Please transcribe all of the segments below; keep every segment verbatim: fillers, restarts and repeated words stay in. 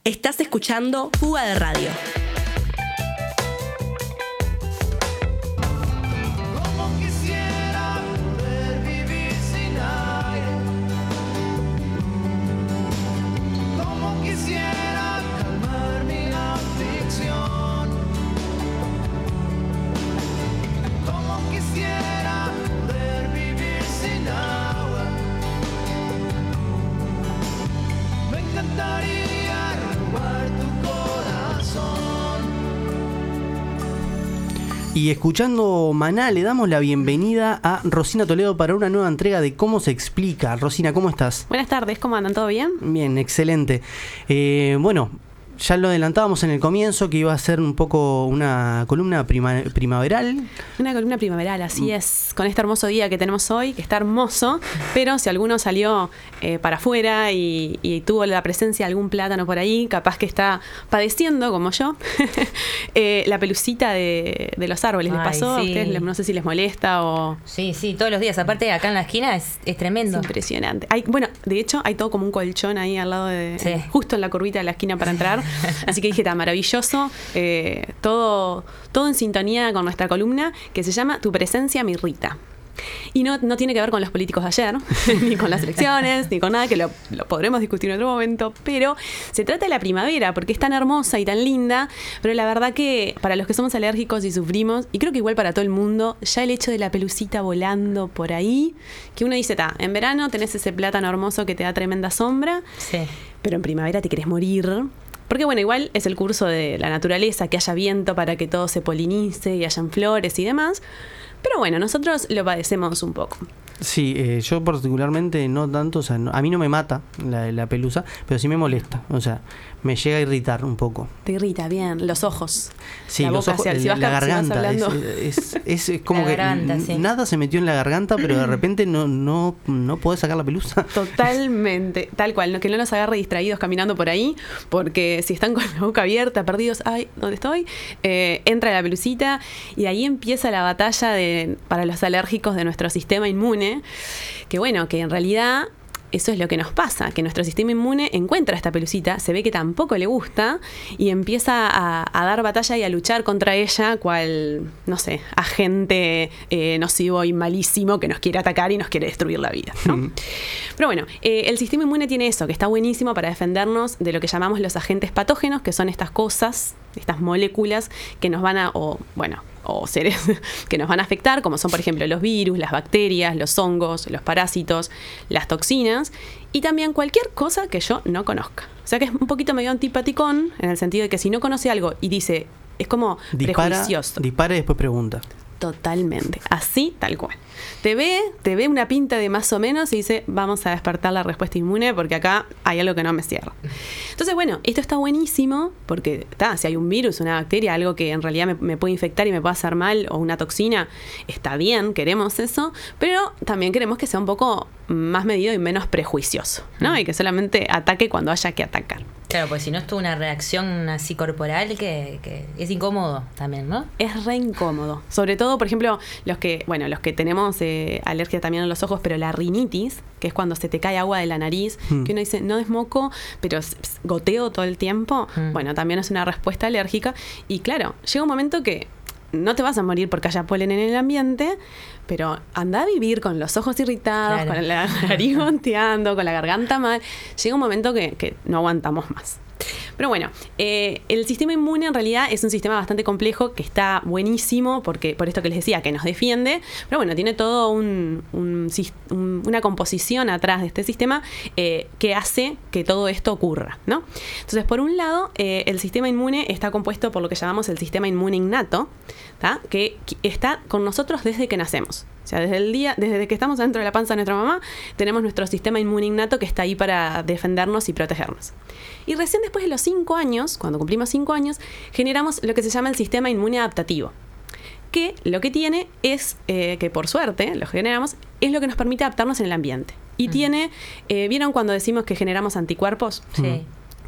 Estás escuchando Fuga de Radio. Y escuchando Maná, le damos la bienvenida a Rosina Toledo para una nueva entrega de Cómo se explica. Rosina, ¿cómo estás? Buenas tardes, ¿cómo andan? ¿Todo bien? Bien, excelente. Eh, bueno, ya lo adelantábamos en el comienzo que iba a ser un poco una columna prima, primaveral. Una columna primaveral, así es, con este hermoso día que tenemos hoy, que está hermoso, pero si alguno salió eh, para afuera y, y tuvo la presencia de algún plátano por ahí, capaz que está padeciendo, como yo, eh, la pelucita de, de los árboles. ¿Les Ay, pasó? Sí. ¿A ustedes no sé si les molesta o...? Sí, sí, todos los días. Aparte, acá en la esquina es, es tremendo. Es impresionante. Hay, bueno, de hecho, hay todo como un colchón ahí al lado de... Sí. Justo en la curvita de la esquina para entrar. Así que dije, está maravilloso. Eh, todo, todo en sintonía con nuestra columna que se llama Tu presencia me irrita. Y no, no tiene que ver con los políticos de ayer, ni con las elecciones, ni con nada, que lo, lo podremos discutir en otro momento, pero se trata de la primavera, porque es tan hermosa y tan linda, pero la verdad que para los que somos alérgicos y sufrimos, y creo que igual para todo el mundo, ya el hecho de la pelucita volando por ahí, que uno dice, ta, en verano tenés ese plátano hermoso que te da tremenda sombra, Sí. pero en primavera te querés morir. Porque bueno, igual es el curso de la naturaleza, que haya viento para que todo se polinice y hayan flores y demás. Pero bueno, nosotros lo padecemos un poco. Sí, eh, yo particularmente no tanto, o sea, no, a mí no me mata la, la pelusa, pero sí me molesta, o sea, me llega a irritar un poco. Te irrita, bien, los ojos. Sí, la los boca, ojos, si vas, la si vas garganta, hablando. es, es, es, es como La que garganta, n- sí. nada se metió en la garganta, pero de repente no, no, no podés sacar la pelusa. Totalmente, tal cual, no, que no los agarre distraídos caminando por ahí, porque si están con la boca abierta, perdidos, ay, ¿dónde estoy? Eh, entra la pelucita y ahí empieza la batalla de, para los alérgicos de nuestro sistema inmune, que bueno, que en realidad eso es lo que nos pasa, que nuestro sistema inmune encuentra esta pelucita, se ve que tampoco le gusta y empieza a, a dar batalla y a luchar contra ella, cual, no sé, agente eh, nocivo y malísimo que nos quiere atacar y nos quiere destruir la vida, ¿no? Pero bueno, eh, el sistema inmune tiene eso, que está buenísimo para defendernos de lo que llamamos los agentes patógenos, que son estas cosas, estas moléculas que nos van a, o bueno, o seres que nos van a afectar, como son por ejemplo los virus, las bacterias, los hongos, los parásitos, las toxinas y también cualquier cosa que yo no conozca. O sea que es un poquito medio antipaticón en el sentido de que si no conoce algo y dice, es como Dispara, prejuicioso. dispara y después pregunta. Totalmente, así tal cual. Te ve, te ve una pinta de más o menos y dice, vamos a despertar la respuesta inmune porque acá hay algo que no me cierra. Entonces, bueno, esto está buenísimo porque ta, si hay un virus, una bacteria, algo que en realidad me, me puede infectar y me puede hacer mal, o una toxina, está bien, queremos eso, pero también queremos que sea un poco más medido y menos prejuicioso, ¿no? Y que solamente ataque cuando haya que atacar. Claro, pues si no es toda una reacción así corporal que, que es incómodo también, ¿no? Es re incómodo. Sobre todo, por ejemplo, los que, bueno, los que tenemos eh, alergia también a los ojos, pero la rinitis, que es cuando se te cae agua de la nariz, mm. que uno dice, no es moco, pero goteo todo el tiempo, mm. bueno, también es una respuesta alérgica. Y claro, llega un momento que no te vas a morir porque haya polen en el ambiente, pero anda a vivir con los ojos irritados, claro, con la nariz gonteando, con la garganta mal. Llega un momento que, que no aguantamos más. Pero bueno, eh, el sistema inmune en realidad es un sistema bastante complejo que está buenísimo, porque por esto que les decía, que nos defiende, pero bueno, tiene todo un, un, un, una composición atrás de este sistema eh, que hace que todo esto ocurra, ¿no? Entonces, por un lado, eh, el sistema inmune está compuesto por lo que llamamos el sistema inmune innato, ¿tá? Que está con nosotros desde que nacemos. O sea, desde el día, desde que estamos dentro de la panza de nuestra mamá, tenemos nuestro sistema inmune innato que está ahí para defendernos y protegernos. Y recién después de los cinco años, cuando cumplimos cinco años, generamos lo que se llama el sistema inmune adaptativo, que lo que tiene es, eh, que por suerte lo generamos, es lo que nos permite adaptarnos en el ambiente. Y mm. tiene, eh, ¿vieron cuando decimos que generamos anticuerpos? Sí.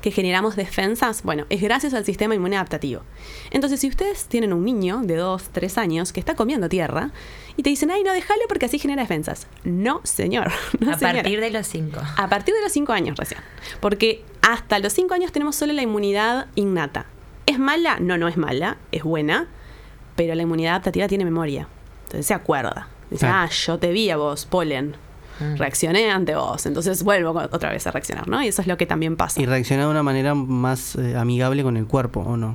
que generamos defensas, bueno, es gracias al sistema inmune adaptativo. Entonces, si ustedes tienen un niño de dos, tres años que está comiendo tierra y te dicen, ay, no, déjalo porque así genera defensas. No, señor. No, a señora. partir de los cinco. A partir de los cinco años recién. Porque hasta los cinco años tenemos solo la inmunidad innata. ¿Es mala? No, no es mala, es buena, pero la inmunidad adaptativa tiene memoria. Entonces se acuerda. Dice, ah, yo te vi a vos, polen. Reaccioné ante vos, entonces vuelvo otra vez a reaccionar, ¿no? Y eso es lo que también pasa. Y reaccionar de una manera más eh, amigable con el cuerpo, ¿o no?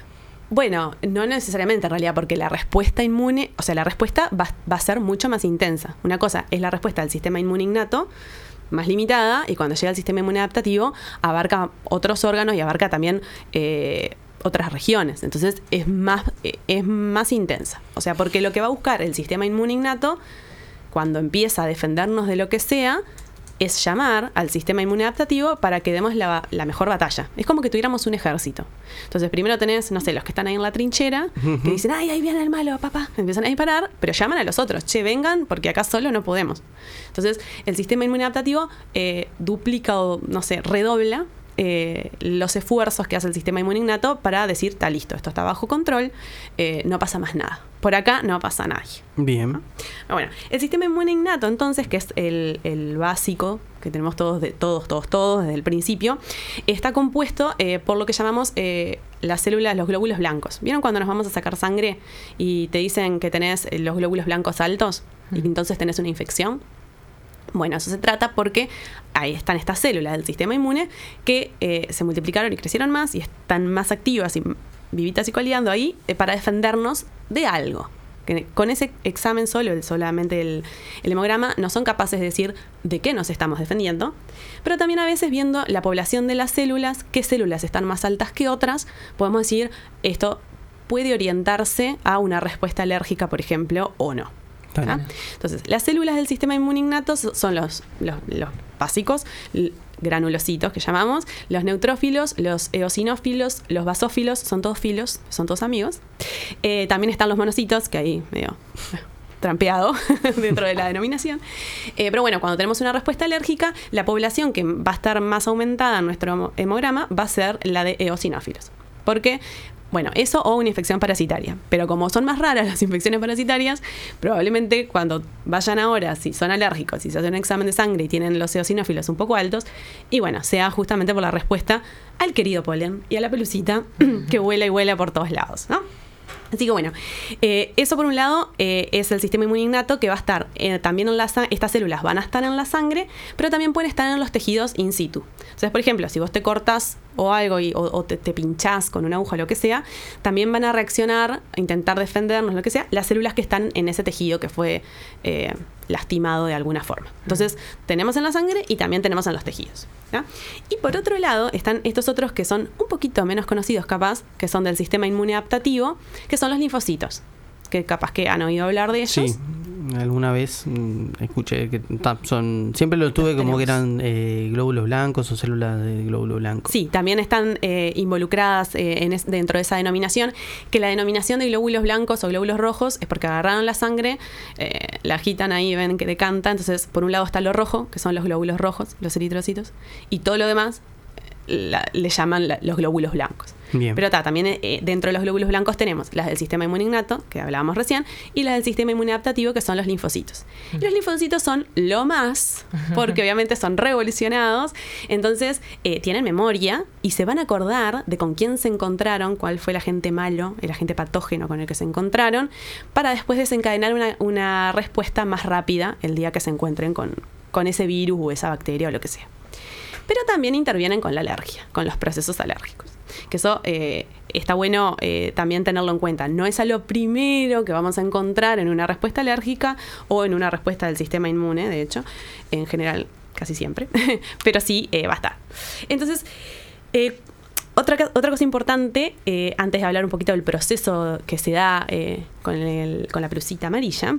Bueno, no necesariamente en realidad, porque la respuesta inmune, o sea, la respuesta va, va a ser mucho más intensa. Una cosa es la respuesta del sistema inmune innato, más limitada, y cuando llega al sistema inmune adaptativo, abarca otros órganos y abarca también eh, otras regiones. Entonces es más, eh, es más intensa. O sea, porque lo que va a buscar el sistema inmune innato cuando empieza a defendernos de lo que sea, es llamar al sistema inmune adaptativo para que demos la, la mejor batalla. Es como que tuviéramos un ejército. Entonces, primero tenés, no sé, los que están ahí en la trinchera, uh-huh. que dicen, ay, ahí viene el malo, papá. Empiezan a disparar, pero llaman a los otros. Che, vengan, porque acá solo no podemos. Entonces, el sistema inmune adaptativo eh, duplica o, no sé, redobla Eh, los esfuerzos que hace el sistema inmune innato para decir, está listo, esto está bajo control, eh, no pasa más nada. Por acá no pasa nadie. Bien. ¿No? Bueno, el sistema inmune innato, entonces, que es el, el básico que tenemos todos, de, todos, todos, todos desde el principio, está compuesto eh, por lo que llamamos eh, las células, los glóbulos blancos. ¿Vieron cuando nos vamos a sacar sangre y te dicen que tenés los glóbulos blancos altos y que entonces tenés una infección? Bueno, eso se trata porque ahí están estas células del sistema inmune que eh, se multiplicaron y crecieron más y están más activas y vivitas y coleando ahí eh, para defendernos de algo. Que con ese examen solo, el, solamente el, el hemograma, no son capaces de decir de qué nos estamos defendiendo, pero también a veces viendo la población de las células, qué células están más altas que otras, podemos decir esto puede orientarse a una respuesta alérgica, por ejemplo, o no. ¿Ah? Entonces, las células del sistema inmune innato son los, los, los básicos, granulocitos que llamamos, los neutrófilos, los eosinófilos, los basófilos, son todos filos, son todos amigos. Eh, también están los monocitos, que ahí medio trampeado dentro de la denominación. Eh, pero bueno, cuando tenemos una respuesta alérgica, la población que va a estar más aumentada en nuestro hemograma va a ser la de eosinófilos. Porque bueno, eso o una infección parasitaria. Pero como son más raras las infecciones parasitarias, probablemente cuando vayan ahora, si son alérgicos, si se hacen un examen de sangre y tienen los eosinófilos un poco altos, y bueno, sea justamente por la respuesta al querido polen y a la pelucita que vuela y vuela por todos lados, ¿no? Así que bueno, eh, eso por un lado eh, es el sistema inmune innato que va a estar eh, también en la sangre. Estas células van a estar en la sangre, pero también pueden estar en los tejidos in situ. Entonces, por ejemplo, si vos te cortás o algo y, o, o te, te pinchás con una aguja o lo que sea, también van a reaccionar, a intentar defendernos, lo que sea, las células que están en ese tejido que fue eh, lastimado de alguna forma. Entonces, tenemos en la sangre y también tenemos en los tejidos, ¿no? Y por otro lado, están estos otros que son un poquito menos conocidos capaz, que son del sistema inmune adaptativo, que son los linfocitos, que capaz que han oído hablar de ellos. Sí, alguna vez mmm, escuché que ta, son siempre lo tuve los como tenemos. que eran eh, glóbulos blancos o células de glóbulo blanco. Sí, también están eh, involucradas eh, en es, dentro de esa denominación, que la denominación de glóbulos blancos o glóbulos rojos es porque agarraron la sangre, eh, la agitan ahí, ven que decanta, entonces por un lado está lo rojo, que son los glóbulos rojos, los eritrocitos, y todo lo demás la, le llaman la, los glóbulos blancos. Bien. Pero ta, también eh, dentro de los glóbulos blancos tenemos las del sistema inmune innato, que hablábamos recién, y las del sistema inmune adaptativo, que son los linfocitos. Y los linfocitos son lo más, porque obviamente son revolucionados, entonces eh, tienen memoria y se van a acordar de con quién se encontraron, cuál fue el agente malo, el agente patógeno con el que se encontraron, para después desencadenar una, una respuesta más rápida el día que se encuentren con, con ese virus o esa bacteria o lo que sea. Pero también intervienen con la alergia, con los procesos alérgicos. Que eso eh, está bueno eh, también tenerlo en cuenta. No es a lo primero que vamos a encontrar en una respuesta alérgica o en una respuesta del sistema inmune, de hecho, en general casi siempre, pero sí eh, va a estar. Entonces, eh, otra, otra cosa importante, eh, antes de hablar un poquito del proceso que se da eh, con, el, con la pelucita amarilla,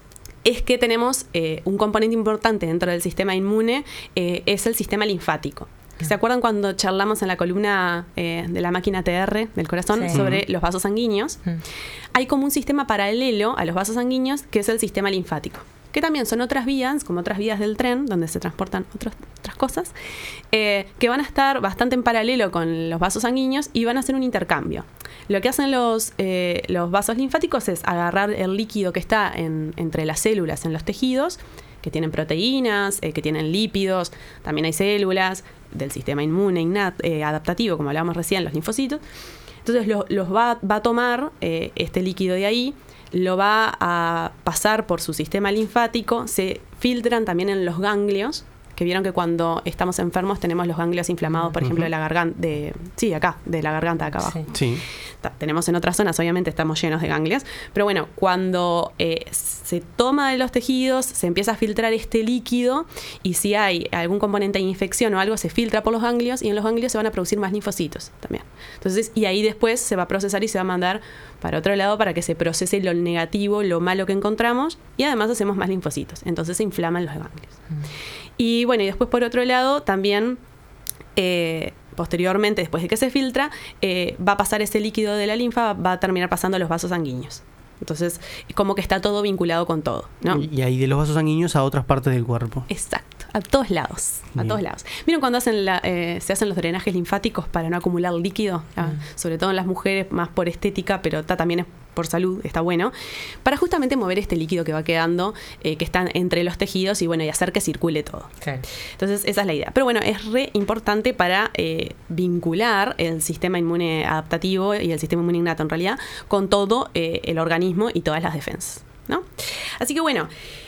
es que tenemos eh, un componente importante dentro del sistema inmune, eh, es el sistema linfático. ¿Se acuerdan cuando charlamos en la columna eh, de la máquina T R del corazón sí. sobre los vasos sanguíneos? Mm. Hay como un sistema paralelo a los vasos sanguíneos que es el sistema linfático. que también son otras vías, como otras vías del tren, donde se transportan otros, otras cosas, eh, que van a estar bastante en paralelo con los vasos sanguíneos y van a hacer un intercambio. Lo que hacen los, eh, los vasos linfáticos es agarrar el líquido que está en, entre las células, en los tejidos, que tienen proteínas, eh, que tienen lípidos, también hay células del sistema inmune innat, eh, adaptativo, como hablábamos recién, los linfocitos. Entonces lo, los va, va a tomar eh, este líquido de ahí, lo va a pasar por su sistema linfático, se filtran también en los ganglios, que vieron que cuando estamos enfermos tenemos los ganglios inflamados, por uh-huh. ejemplo, de la garganta, de, sí, acá, de la garganta de acá abajo. Sí. Sí. Tenemos en otras zonas, obviamente estamos llenos de ganglios, pero bueno, cuando eh, se toma de los tejidos, se empieza a filtrar este líquido y si hay algún componente de infección o algo, se filtra por los ganglios y en los ganglios se van a producir más linfocitos también. Entonces, y ahí después se va a procesar y se va a mandar para otro lado para que se procese lo negativo, lo malo que encontramos y además hacemos más linfocitos. Entonces se inflaman los ganglios. Mm. Y bueno, y después por otro lado también... Eh, posteriormente, después de que se filtra, eh, va a pasar ese líquido de la linfa, va a terminar pasando a los vasos sanguíneos. Entonces, como que está todo vinculado con todo, ¿no? Y ahí de los vasos sanguíneos a otras partes del cuerpo. Exacto, a todos lados, a Bien. todos lados. ¿Vieron cuando hacen la, eh, se hacen los drenajes linfáticos para no acumular líquido? Mm. Ah, sobre todo en las mujeres, más por estética, pero ta, también es por salud, está bueno, para justamente mover este líquido que va quedando, eh, que está entre los tejidos y bueno, y hacer que circule todo. Claro. Entonces, esa es la idea. Pero bueno, es re importante para eh, vincular el sistema inmune adaptativo y el sistema inmune innato en realidad con todo eh, el organismo y todas las defensas, ¿no? Así que bueno,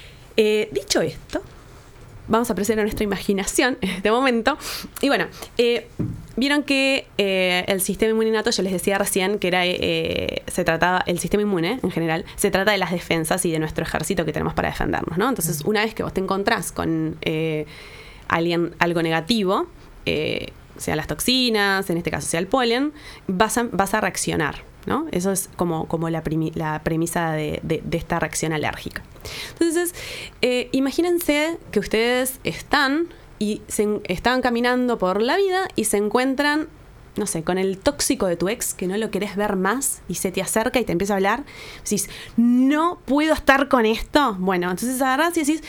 eh, dicho esto, vamos a proceder a nuestra imaginación en este momento. Y bueno, eh, vieron que eh, el sistema inmune innato, yo les decía recién que era, eh, se trataba, el sistema inmune en general, se trata de las defensas y de nuestro ejército que tenemos para defendernos, ¿no? Entonces, una vez que vos te encontrás con eh, alguien, algo negativo, eh, sean las toxinas, en este caso sea el polen, vas a, vas a reaccionar, ¿no? Eso es como, como la, primi, la premisa de, de, de esta reacción alérgica. Entonces, eh, imagínense que ustedes están y se, están caminando por la vida y se encuentran, no sé, con el tóxico de tu ex que no lo querés ver más y se te acerca y te empieza a hablar. Decís, no puedo estar con esto. Bueno, entonces agarrás y decís,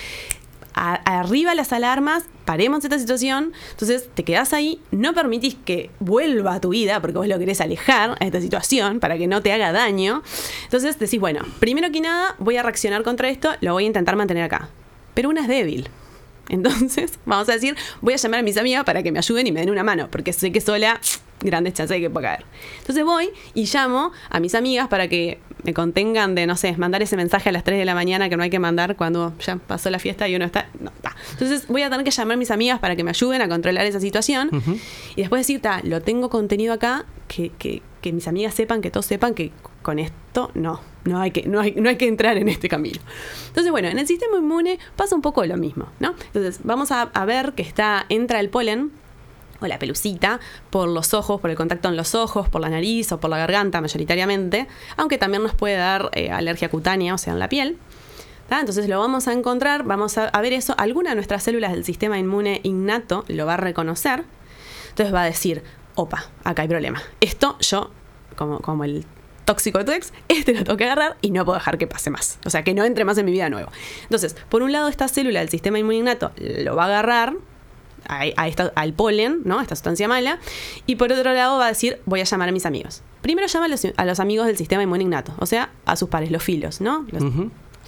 a, arriba las alarmas, paremos esta situación. Entonces te quedás ahí, no permitís que vuelva a tu vida porque vos lo querés alejar a esta situación para que no te haga daño. Entonces decís, bueno, primero que nada voy a reaccionar contra esto, lo voy a intentar mantener acá. Pero una es débil. Entonces, vamos a decir, voy a llamar a mis amigas para que me ayuden y me den una mano, porque sé que sola, grandes chances de que pueda caer. Entonces voy y llamo a mis amigas para que me contengan de, no sé, mandar ese mensaje a las tres de la mañana que no hay que mandar cuando ya pasó la fiesta y uno está... No, ta. Entonces voy a tener que llamar a mis amigas para que me ayuden a controlar esa situación. Uh-huh. Y después decir, ta, lo tengo contenido acá, que, que, que mis amigas sepan, que todos sepan que con esto no. No hay, que, no, hay, no hay que entrar en este camino. Entonces, bueno, en el sistema inmune pasa un poco lo mismo, ¿no? Entonces, vamos a, a ver que está, entra el polen o la pelucita por los ojos, por el contacto en los ojos, por la nariz o por la garganta mayoritariamente, aunque también nos puede dar eh, alergia cutánea, o sea, en la piel. ¿Tá? Entonces lo vamos a encontrar, vamos a, a ver eso. Alguna de nuestras células del sistema inmune innato lo va a reconocer. Entonces va a decir, opa, acá hay problema. Esto yo, como, como el tóxico de tu ex, este lo tengo que agarrar y no puedo dejar que pase más. O sea, que no entre más en mi vida nuevo. Entonces, por un lado, esta célula del sistema inmune innato lo va a agarrar a, a esta, al polen, ¿no? Esta sustancia mala. Y por otro lado va a decir, voy a llamar a mis amigos. Primero llama a los, a los amigos del sistema inmune innato. O sea, a sus pares, los filos, ¿no? Los, uh-huh.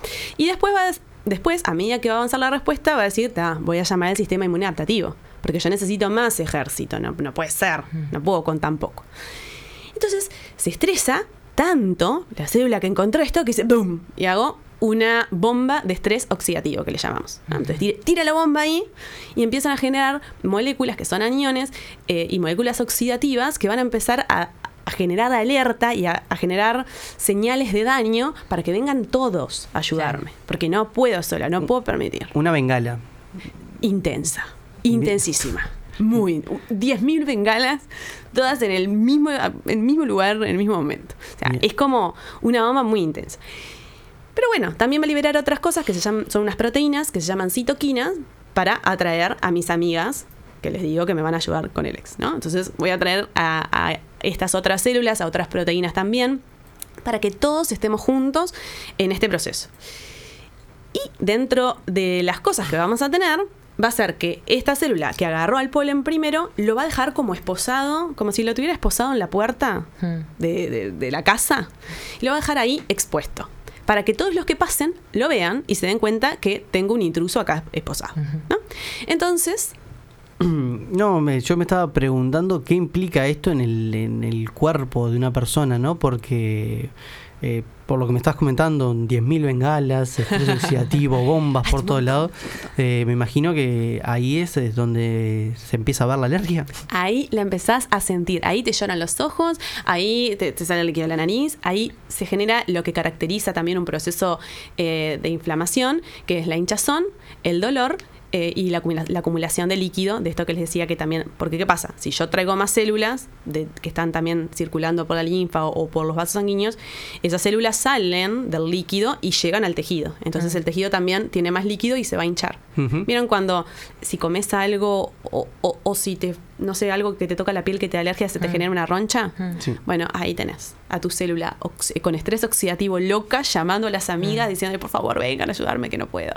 Y después, va a, después, a medida que va a avanzar la respuesta, va a decir, voy a llamar al sistema inmune adaptativo. Porque yo necesito más ejército. No, no puede ser. No puedo con tan poco. Entonces, se estresa tanto la célula que encontró esto que dice ¡boom! Y hago una bomba de estrés oxidativo que le llamamos. ¿No? Entonces tira, tira la bomba ahí y empiezan a generar moléculas que son aniones eh, y moléculas oxidativas que van a empezar a, a generar alerta y a, a generar señales de daño para que vengan todos a ayudarme. Porque no puedo sola, no puedo permitir. Una bengala. Intensa, intensísima. Muy, diez mil bengalas, todas en el mismo, en el mismo lugar, en el mismo momento. O sea, Bien. Es como una bomba muy intensa. Pero bueno, también va a liberar otras cosas que se llaman, son unas proteínas que se llaman citoquinas para atraer a mis amigas, que les digo que me van a ayudar con el ex, ¿no? Entonces voy a atraer a, a estas otras células, a otras proteínas también, para que todos estemos juntos en este proceso. Y dentro de las cosas que vamos a tener, va a ser que esta célula que agarró al polen primero, lo va a dejar como esposado, como si lo tuviera esposado en la puerta Hmm. de, de- de la casa, y lo va a dejar ahí expuesto, para que todos los que pasen lo vean y se den cuenta que tengo un intruso acá esposado, ¿no? Entonces, No, me, yo me estaba preguntando qué implica esto en el, en el cuerpo de una persona, ¿no? Porque, eh, por lo que me estás comentando, diez mil bengalas, estrés oxidativo, bombas por todos lados, eh, me imagino que ahí es, es donde se empieza a ver la alergia. ahí la empezás a sentir, ahí te lloran los ojos, ahí te, te sale el líquido de la nariz, ahí se genera lo que caracteriza también un proceso eh, de inflamación, que es la hinchazón, el dolor eh, y la, acumula- la acumulación de líquido, de esto que les decía que también, porque ¿qué pasa? Si yo traigo más células de, que están también circulando por la linfa o, o por los vasos sanguíneos, esas células salen del líquido y llegan al tejido. Entonces el tejido también tiene más líquido y se va a hinchar. Ujú. ¿Vieron cuando si comes algo o, o- o si te, no sé, algo que te toca la piel que te da alergia, se te genera una roncha? Sí. Bueno, ahí tenés a tu célula ox- con estrés oxidativo loca, llamando a las amigas, diciendo, por favor, vengan a ayudarme que no puedo.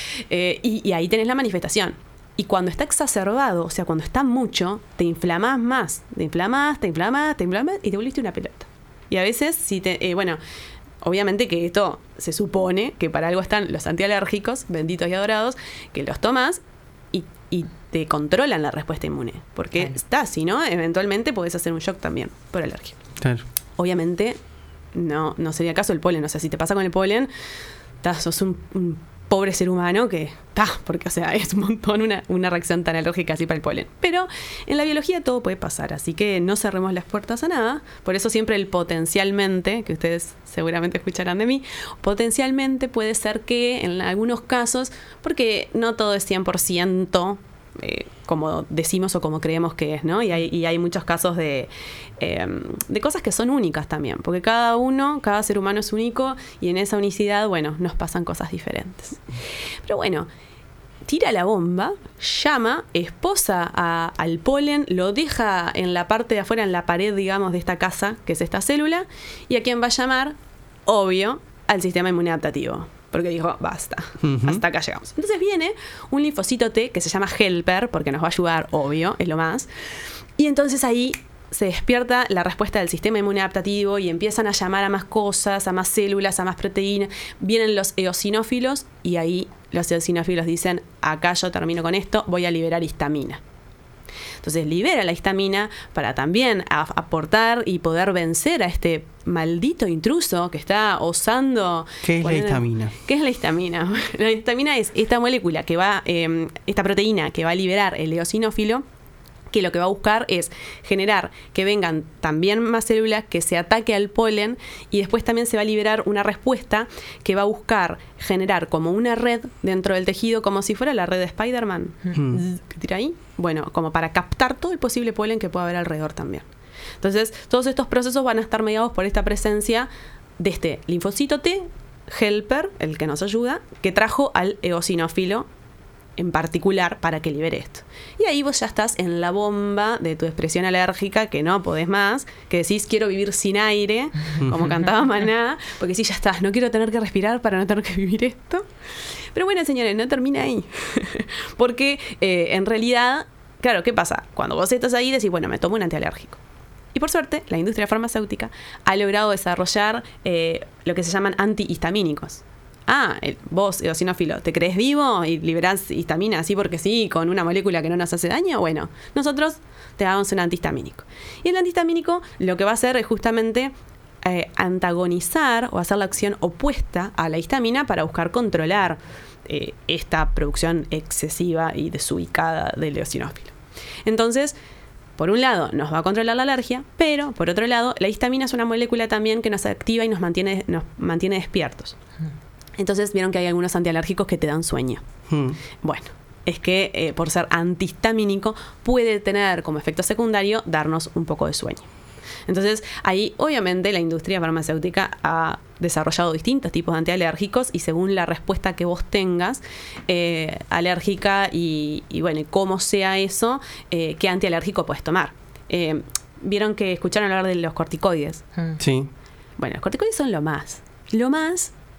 Eh, y, y ahí tenés la manifestación. Y cuando está exacerbado, o sea, cuando está mucho, te inflamás más, te inflamás, te inflamás, te inflamás y te volviste una pelota. Y a veces, si te, eh, bueno, obviamente que esto se supone que para algo están los antialérgicos, benditos y adorados, que los tomás y, y te controlan la respuesta inmune. Porque Claro. está, si no, eventualmente podés hacer un shock también por alergia. Claro. Obviamente, no, no sería el caso del polen. O sea, si te pasa con el polen, ta, sos un, un pobre ser humano que ta, porque, o sea, es un montón una, una reacción tan alérgica así para el polen. Pero en la biología todo puede pasar, así que no cerremos las puertas a nada. Por eso siempre el potencialmente, que ustedes seguramente escucharán de mí, potencialmente puede ser que en algunos casos, porque no todo es cien por ciento eh, como decimos o como creemos que es, ¿no? Y hay, y hay muchos casos de, eh, de cosas que son únicas también, porque cada uno, cada ser humano es único y en esa unicidad, bueno, nos pasan cosas diferentes. Pero bueno, tira la bomba, llama, esposa a- al polen, lo deja en la parte de afuera, en la pared, digamos, de esta casa, que es esta célula, y a quién va a llamar, obvio, al sistema inmunadaptativo. Porque dijo, basta, Ujú. hasta acá llegamos. Entonces viene un linfocito T que se llama helper, porque nos va a ayudar, obvio, es lo más. Y entonces ahí se despierta la respuesta del sistema inmune adaptativo y empiezan a llamar a más cosas, a más células, a más proteínas. Vienen los eosinófilos y ahí los eosinófilos dicen, acá yo termino con esto, voy a liberar histamina. Entonces libera la histamina para también a- aportar y poder vencer a este maldito intruso que está osando. ¿Qué es la poner- histamina? ¿Qué es la histamina? La histamina es esta molécula que va, eh, esta proteína que va a liberar el eosinófilo, que lo que va a buscar es generar que vengan también más células, que se ataque al polen y después también se va a liberar una respuesta que va a buscar generar como una red dentro del tejido, como si fuera la red de Spider-Man. Mm. Zzz, que tira ahí. Bueno, como para captar todo el posible polen que pueda haber alrededor también. Entonces, todos estos procesos van a estar mediados por esta presencia de este linfocito T, helper, el que nos ayuda, que trajo al eosinófilo en particular para que libere esto. Y ahí vos ya estás en la bomba de tu expresión alérgica, que no podés más, que decís quiero vivir sin aire, como cantaba Maná, porque sí, ya estás, no quiero tener que respirar para no tener que vivir esto. Pero bueno, señores, no termina ahí. Porque eh, en realidad, claro, ¿qué pasa? Cuando vos estás ahí decís, bueno, me tomo un antialérgico. Y por suerte, la industria farmacéutica ha logrado desarrollar eh, lo que se llaman antihistamínicos. Ah, el, vos, eosinófilo, ¿te crees vivo y liberás histamina así porque sí, con una molécula que no nos hace daño? Bueno, nosotros te damos un antihistamínico. Y el antihistamínico lo que va a hacer es justamente eh, antagonizar o hacer la acción opuesta a la histamina para buscar controlar eh, esta producción excesiva y desubicada del eosinófilo. Entonces, por un lado, nos va a controlar la alergia, pero por otro lado, la histamina es una molécula también que nos activa y nos mantiene, nos mantiene despiertos. Entonces vieron que hay algunos antialérgicos que te dan sueño. Mm. Bueno, es que eh, por ser antihistamínico puede tener como efecto secundario darnos un poco de sueño. Entonces ahí obviamente la industria farmacéutica ha desarrollado distintos tipos de antialérgicos y según la respuesta que vos tengas eh, alérgica y, y bueno, y cómo sea eso, eh, qué antialérgico puedes tomar. Eh, vieron que escucharon hablar de los corticoides. Mm. Sí. Bueno, los corticoides son lo más. Lo más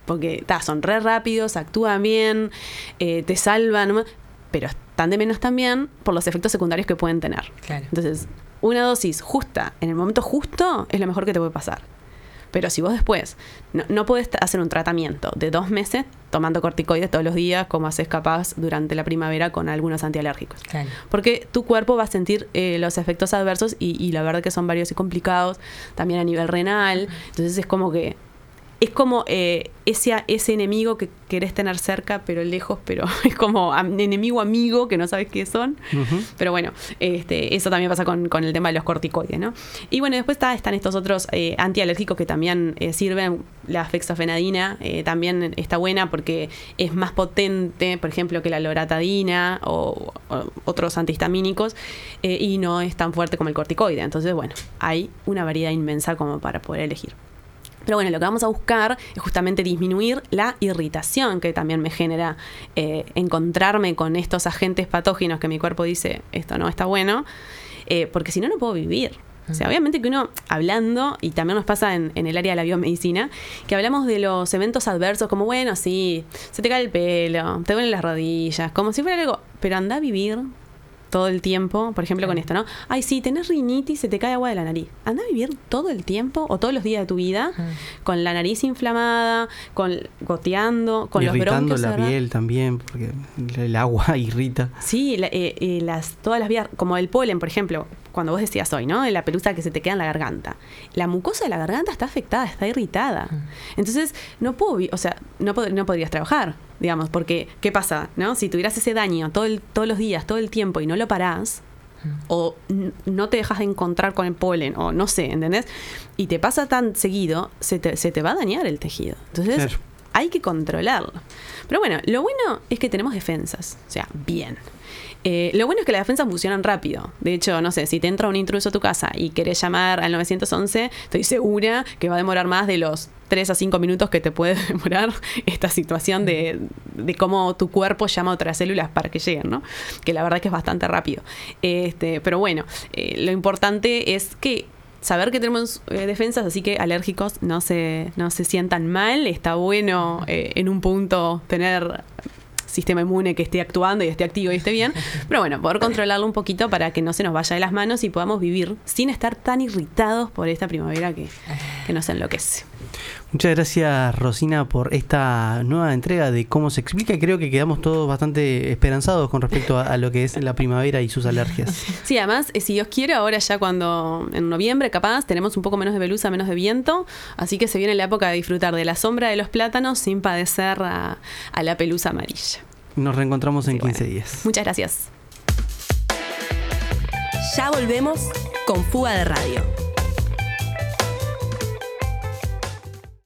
porque ta, son re rápidos, actúan bien, eh, te salvan, pero están de menos también por los efectos secundarios que pueden tener. Claro. Entonces, una dosis justa, en el momento justo, es lo mejor que te puede pasar. Pero si vos después no, no podés hacer un tratamiento de dos meses tomando corticoides todos los días, como haces capaz durante la primavera con algunos antialérgicos. Claro. Porque tu cuerpo va a sentir eh, los efectos adversos y, y la verdad que son varios y complicados, también a nivel renal. Entonces es como que es como eh, ese, ese enemigo que querés tener cerca, pero lejos, pero es como am, enemigo amigo que no sabes qué son. Uh-huh. Pero bueno, este, eso también pasa con, con el tema de los corticoides, ¿no? Y bueno, después está, están estos otros eh, antialérgicos que también eh, sirven. La fexofenadina eh, también está buena porque es más potente, por ejemplo, que la loratadina o, o otros antihistamínicos, eh, y no es tan fuerte como el corticoide. Entonces, bueno, hay una variedad inmensa como para poder elegir. Pero bueno, lo que vamos a buscar es justamente disminuir la irritación que también me genera eh, encontrarme con estos agentes patógenos que mi cuerpo dice, esto no está bueno, eh, porque si no, no puedo vivir. O sea, obviamente que uno, hablando, y también nos pasa en, en el área de la biomedicina, que hablamos de los eventos adversos como, bueno, sí, se te cae el pelo, te duelen las rodillas, como si fuera algo, pero anda a vivir todo el tiempo, por ejemplo, con esto, ¿no? Ay, sí, tenés rinitis, se te cae agua de la nariz. Anda a vivir todo el tiempo o todos los días de tu vida mm. con la nariz inflamada, con goteando, con los bronquios. Irritando la piel también, porque el agua irrita. Sí, la, eh, eh, las, todas las vías, como el polen, por ejemplo, cuando vos decías hoy, ¿no? La pelusa que se te queda en la garganta. La mucosa de la garganta está afectada, está irritada. Mm. Entonces, no puedo, o sea, no, pod- no podrías trabajar. Digamos, porque, ¿qué pasa? ¿No? Si tuvieras ese daño todo el, todos los días, todo el tiempo y no lo parás, mm. o n- no te dejas de encontrar con el polen, o no sé, ¿entendés? Y te pasa tan seguido, se te, se te va a dañar el tejido. Entonces, claro, hay que controlarlo. Pero bueno, lo bueno es que tenemos defensas, o sea, bien. Eh, lo bueno es que las defensas funcionan rápido. De hecho, no sé, si te entra un intruso a tu casa y querés llamar al nueve once, estoy segura que va a demorar más de los tres a cinco minutos que te puede demorar esta situación de, de cómo tu cuerpo llama a otras células para que lleguen, ¿no? Que la verdad es que es bastante rápido. Este, pero bueno, eh, lo importante es que saber que tenemos eh, defensas, así que alérgicos no se, no se sientan mal. Está bueno eh, en un punto tener sistema inmune que esté actuando y esté activo y esté bien, pero bueno, poder controlarlo un poquito para que no se nos vaya de las manos y podamos vivir sin estar tan irritados por esta primavera que, que nos enloquece. Muchas gracias, Rosina, por esta nueva entrega de Cómo se explica. Creo que quedamos todos bastante esperanzados con respecto a, a lo que es la primavera y sus alergias. Sí, además, si Dios quiere, ahora ya cuando en noviembre capaz tenemos un poco menos de pelusa, menos de viento, así que se viene la época de disfrutar de la sombra de los plátanos sin padecer a, a la pelusa amarilla. Nos reencontramos en sí, quince bueno. días. Muchas gracias. Ya volvemos con Fuga de Radio.